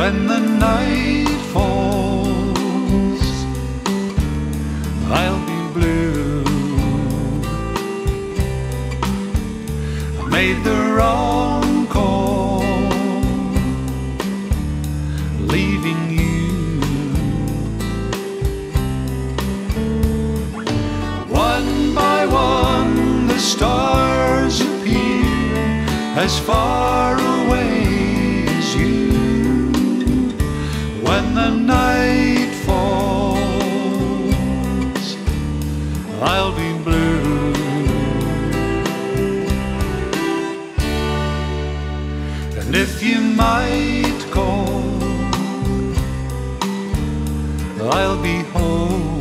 when the night falls, I'll be blue. I made the wrong call, leaving you. One by one the stars appear, as far away as you. When the night falls, I'll be blue. And if you might call, I'll be home.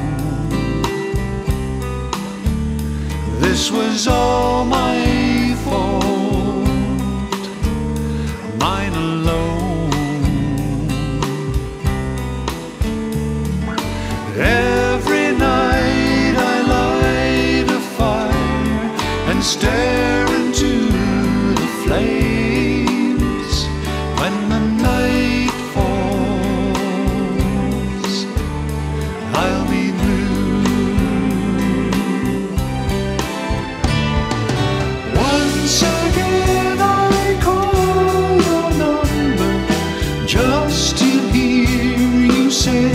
This was all my fault, mine alone. Every night I light a fire and stare into the flames. When the night falls, I'll be blue. Once again I call your number, just to hear you say,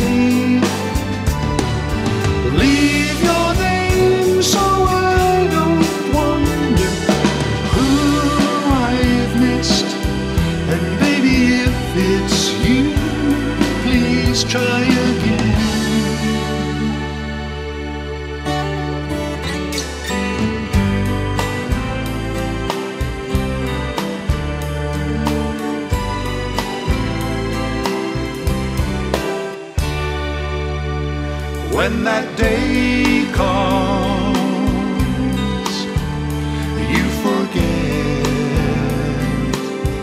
leave your name so I don't wonder who I've missed. And baby, if it's you, please try again. When that day comes, you forget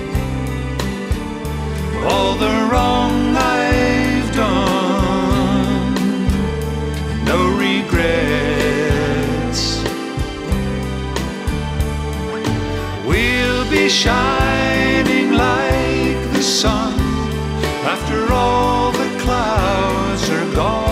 all the wrong I've done, no regrets. We'll be shining like the sun after all the clouds are gone.